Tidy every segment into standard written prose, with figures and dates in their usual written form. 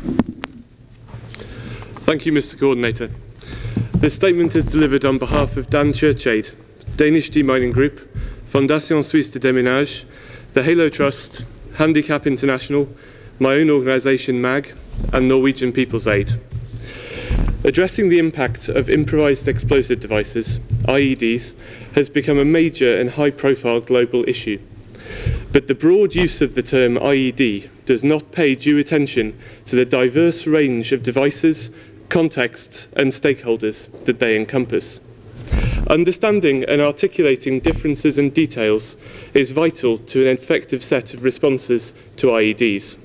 Thank you, Mr. Coordinator. This statement is delivered on behalf of Dan Churchade, Danish Demining Group, Fondation Suisse de Déminage, the Halo Trust, Handicap International, my own organisation MAG, and Norwegian People's Aid. Addressing the impact of improvised explosive devices, IEDs, has become a major and high-profile global issue. But the broad use of the term IED does not pay due attention to the diverse range of devices, contexts, and stakeholders that they encompass. Understanding and articulating differences and details is vital to an effective set of responses to IEDs.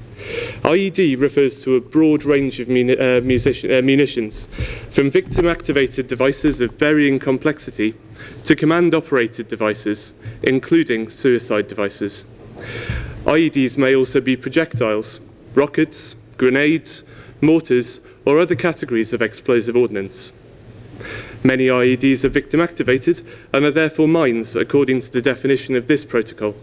IED refers to a broad range of munitions, from victim-activated devices of varying complexity to command-operated devices, including suicide devices. IEDs may also be projectiles, rockets, grenades, mortars, or other categories of explosive ordnance. Many IEDs are victim-activated and are therefore mines according to the definition of this protocol.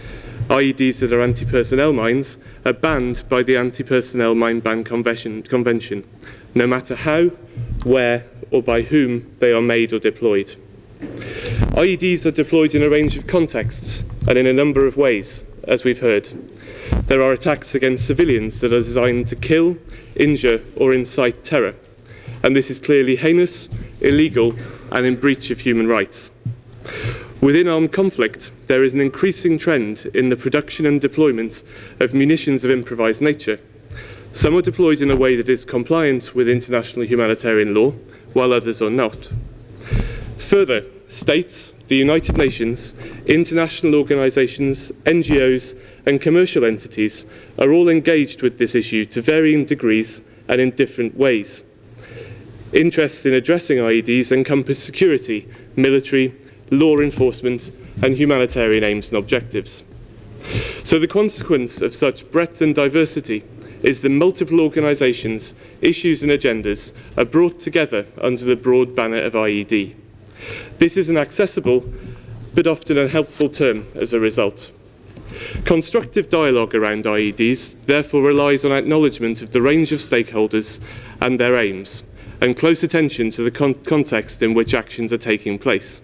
IEDs that are anti-personnel mines are banned by the Anti-Personnel Mine Ban Convention, no matter how, where, or by whom they are made or deployed. IEDs are deployed in a range of contexts and in a number of ways, as we've heard. There are attacks against civilians that are designed to kill, injure, or incite terror, and this is clearly heinous, illegal, and in breach of human rights. Within armed conflict, there is an increasing trend in the production and deployment of munitions of improvised nature. Some are deployed in a way that is compliant with international humanitarian law, while others are not. Further, states, the United Nations, international organisations, NGOs, and commercial entities are all engaged with this issue to varying degrees and in different ways. Interests in addressing IEDs encompass security, military, law enforcement, and humanitarian aims and objectives. So the consequence of such breadth and diversity is that multiple organisations, issues and agendas are brought together under the broad banner of IED. This is an accessible but often unhelpful term as a result. Constructive dialogue around IEDs therefore relies on acknowledgement of the range of stakeholders and their aims, and close attention to the context in which actions are taking place.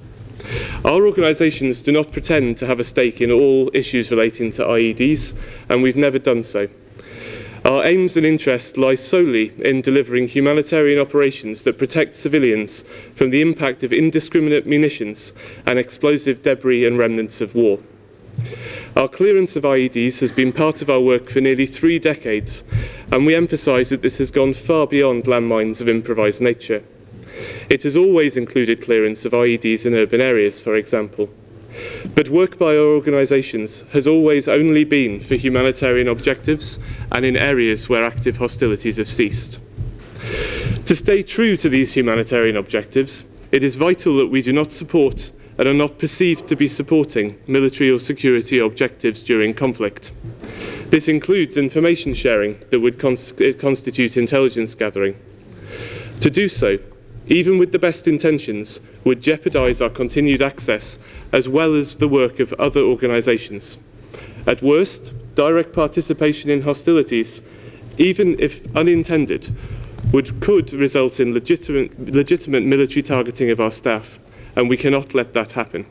Our organisations do not pretend to have a stake in all issues relating to IEDs, and we've never done so. Our aims and interests lie solely in delivering humanitarian operations that protect civilians from the impact of indiscriminate munitions and explosive debris and remnants of war. Our clearance of IEDs has been part of our work for nearly 3 decades, and we emphasise that this has gone far beyond landmines of improvised nature. It has always included clearance of IEDs in urban areas, for example. But work by our organisations has always only been for humanitarian objectives and in areas where active hostilities have ceased. To stay true to these humanitarian objectives, it is vital that we do not support and are not perceived to be supporting military or security objectives during conflict. This includes information sharing that would constitute intelligence gathering. To do so, even with the best intentions, would jeopardise our continued access as well as the work of other organisations. At worst, direct participation in hostilities, even if unintended, could result in legitimate military targeting of our staff, and we cannot let that happen.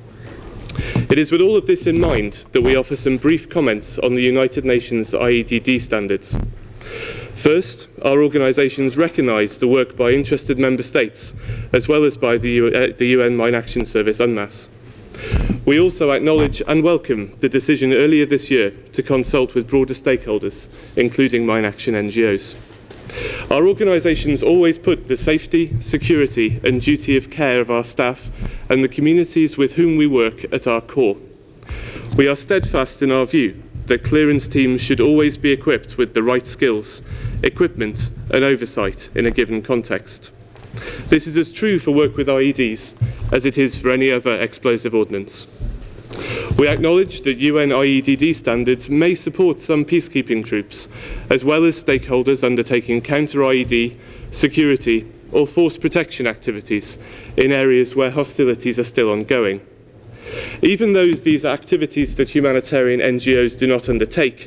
It is with all of this in mind that we offer some brief comments on the United Nations IEDD standards. First, our organisations recognise the work by interested member states, as well as by the UN Mine Action Service, UNMAS. We also acknowledge and welcome the decision earlier this year to consult with broader stakeholders, including mine action NGOs. Our organisations always put the safety, security and duty of care of our staff and the communities with whom we work at our core. We are steadfast in our view that clearance teams should always be equipped with the right skills, equipment and oversight in a given context. This is as true for work with IEDs as it is for any other explosive ordnance. We acknowledge that UN IEDD standards may support some peacekeeping troops, as well as stakeholders undertaking counter-IED, security or force protection activities in areas where hostilities are still ongoing. Even though these are activities that humanitarian NGOs do not undertake,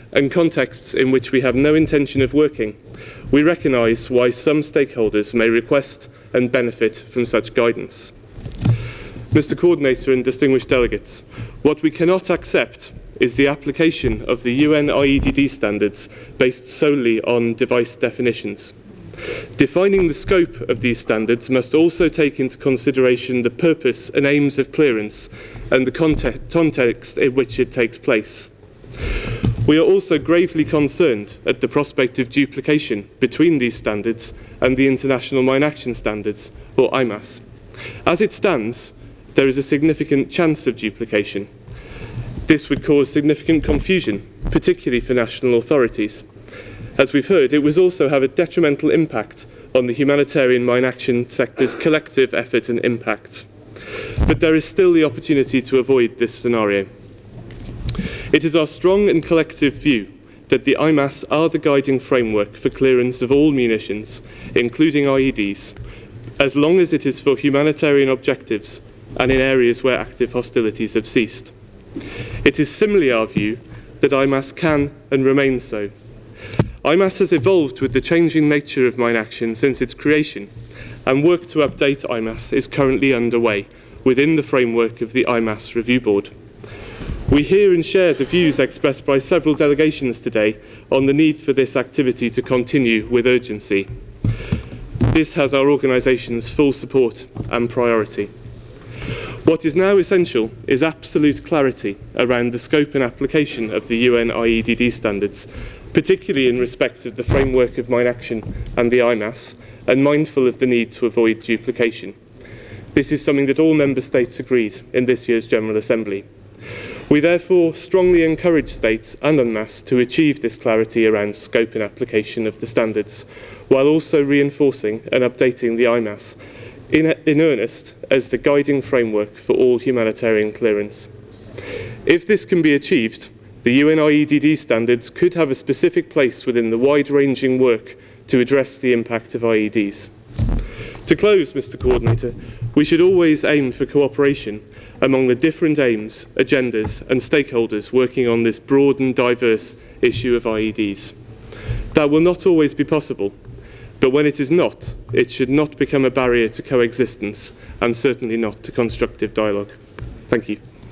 and contexts in which we have no intention of working, we recognise why some stakeholders may request and benefit from such guidance. Mr. Coordinator and distinguished delegates, what we cannot accept is the application of the UN IEDD standards based solely on device definitions. Defining the scope of these standards must also take into consideration the purpose and aims of clearance and the context in which it takes place. We are also gravely concerned at the prospect of duplication between these standards and the International Mine Action Standards, or IMAS. As it stands, there is a significant chance of duplication. This would cause significant confusion, particularly for national authorities. As we've heard, it would also have a detrimental impact on the humanitarian mine action sector's collective effort and impact. But there is still the opportunity to avoid this scenario. It is our strong and collective view that the IMAS are the guiding framework for clearance of all munitions, including IEDs, as long as it is for humanitarian objectives and in areas where active hostilities have ceased. It is similarly our view that IMAS can and remains so. IMAS has evolved with the changing nature of mine action since its creation, and work to update IMAS is currently underway within the framework of the IMAS Review Board. We hear and share the views expressed by several delegations today on the need for this activity to continue with urgency. This has our organisation's full support and priority. What is now essential is absolute clarity around the scope and application of the UN IEDD standards, particularly in respect of the framework of mine action and the IMAS, and mindful of the need to avoid duplication. This is something that all Member States agreed in this year's General Assembly. We therefore strongly encourage states and UNMAS to achieve this clarity around scope and application of the standards, while also reinforcing and updating the IMAS in earnest as the guiding framework for all humanitarian clearance. If this can be achieved, the UN IEDD standards could have a specific place within the wide-ranging work to address the impact of IEDs. To close, Mr. Coordinator, we should always aim for cooperation among the different aims, agendas and stakeholders working on this broad and diverse issue of IEDs. That will not always be possible, but when it is not, it should not become a barrier to coexistence and certainly not to constructive dialogue. Thank you.